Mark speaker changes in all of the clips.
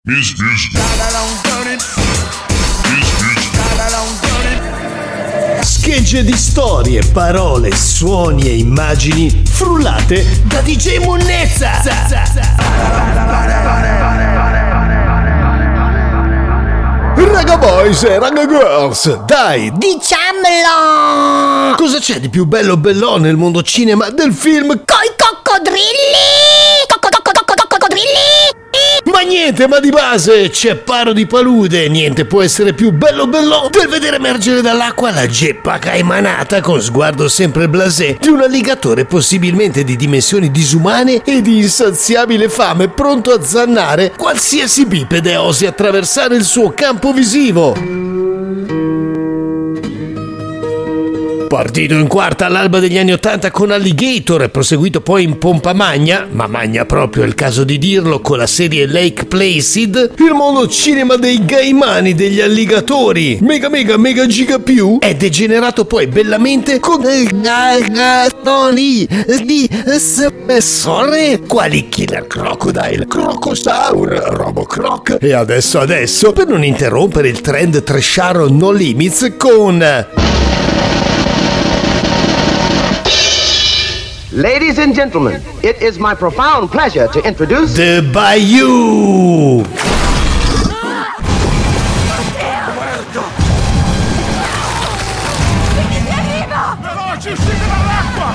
Speaker 1: Schegge di storie, parole, suoni e immagini frullate da DJ Monnezza. Raga boys e raga girls, dai,
Speaker 2: diciamolo!
Speaker 1: Cosa c'è di più bello bellò nel mondo cinema del film
Speaker 2: Coi coccodrilli! Coccodrilli!
Speaker 1: Ma niente, ma di base c'è paro di palude, niente può essere più bello bellò del vedere emergere dall'acqua la geppa caimanata con sguardo sempre blasé di un alligatore possibilmente di dimensioni disumane e di insaziabile fame, pronto a zannare qualsiasi bipede osi attraversare il suo campo visivo. Partito in quarta all'alba degli anni '80 con Alligator e proseguito poi in pompa magna, ma magna proprio è il caso di dirlo, con la serie Lake Placid, il mondo cinema dei gaimani, degli alligatori, mega giga più, è degenerato poi bellamente con alligatori di spessore quali Killer Crocodile, Crocosaur, Robocroc e adesso, per non interrompere il trend trasharo No Limits con...
Speaker 3: Ladies and gentlemen, it is my profound pleasure to introduce
Speaker 1: The Bayou.
Speaker 4: Veloci, uscite dall'acqua!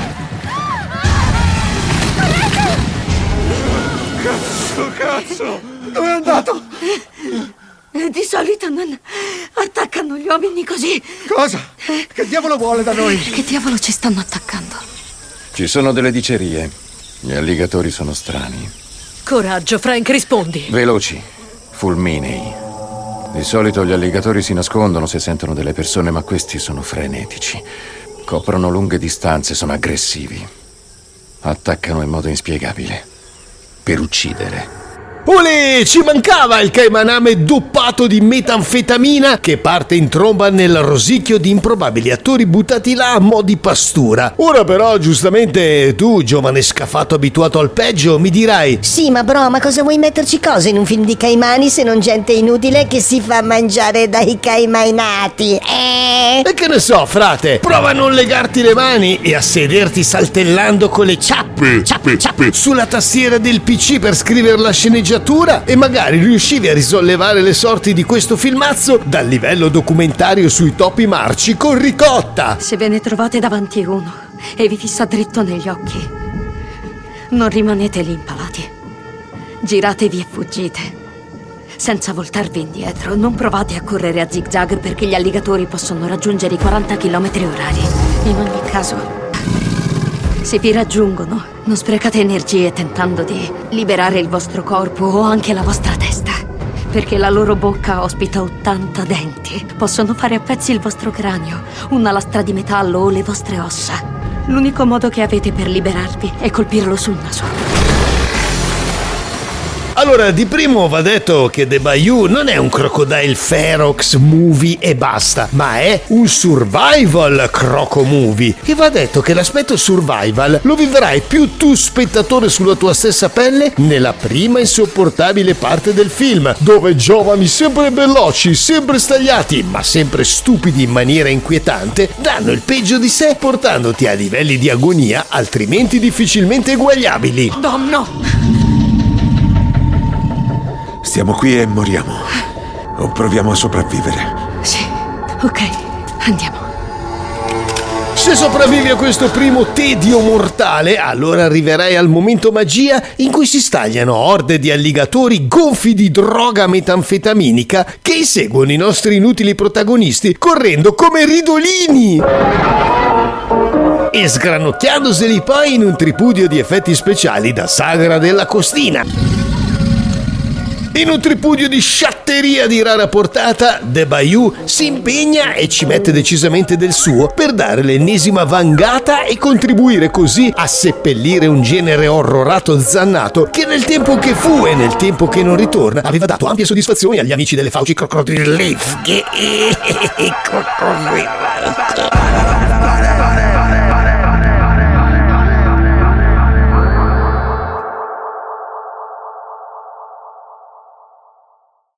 Speaker 4: Cazzo! Dove è andato?
Speaker 5: Di solito non attaccano gli uomini così.
Speaker 4: Cosa? Che diavolo vuole da noi?
Speaker 5: Che diavolo ci stanno attaccando?
Speaker 6: Ci sono delle dicerie. Gli alligatori sono strani.
Speaker 5: Coraggio, Frank, rispondi.
Speaker 6: Veloci, fulminei. Di solito gli alligatori si nascondono se sentono delle persone, ma questi sono frenetici. Coprono lunghe distanze, sono aggressivi. Attaccano in modo inspiegabile. Per uccidere.
Speaker 1: Olè, ci mancava il caimaname doppato di metanfetamina che parte in tromba nel rosicchio di improbabili attori buttati là a mo' di pastura. Ora però, giustamente, tu, giovane scafato abituato al peggio, mi dirai:
Speaker 2: Sì, ma bro, ma cosa vuoi metterci cose in un film di caimani se non gente inutile che si fa mangiare dai caimanati?
Speaker 1: E che ne so, frate, prova a non legarti le mani e a sederti saltellando con le ciappe sulla tastiera del PC per scrivere la sceneggiatura e magari riuscivi a risollevare le sorti di questo filmazzo dal livello documentario sui topi marci con ricotta.
Speaker 5: Se ve ne trovate davanti uno e vi fissa dritto negli occhi, non rimanete lì impalati. Giratevi e fuggite, senza voltarvi indietro. Non provate a correre a zigzag perché gli alligatori possono raggiungere i 40 km/h. In ogni caso, se vi raggiungono, non sprecate energie tentando di liberare il vostro corpo o anche la vostra testa, perché la loro bocca ospita 80 denti. Possono fare a pezzi il vostro cranio, una lastra di metallo o le vostre ossa. L'unico modo che avete per liberarvi è colpirlo sul naso.
Speaker 1: Allora, di primo va detto che The Bayou non è un Crocodile Ferox movie e basta, ma è un survival croco movie. E va detto che l'aspetto survival lo vivrai più tu spettatore sulla tua stessa pelle nella prima insopportabile parte del film, dove giovani sempre veloci, sempre stagliati, ma sempre stupidi in maniera inquietante, danno il peggio di sé portandoti a livelli di agonia altrimenti difficilmente eguagliabili.
Speaker 5: No, no!
Speaker 4: Stiamo qui e moriamo. O proviamo a sopravvivere.
Speaker 5: Sì, ok, andiamo.
Speaker 1: Se sopravvivi a questo primo tedio mortale, allora arriverai al momento magia in cui si stagliano orde di alligatori gonfi di droga metanfetaminica che inseguono i nostri inutili protagonisti correndo come ridolini e sgranocchiandoseli poi in un tripudio di effetti speciali da sagra della costina. In un tripudio di sciatteria di rara portata, The Bayou si impegna e ci mette decisamente del suo per dare l'ennesima vangata e contribuire così a seppellire un genere orrorato zannato che nel tempo che fu e nel tempo che non ritorna aveva dato ampie soddisfazioni agli amici delle fauci crocodilesche.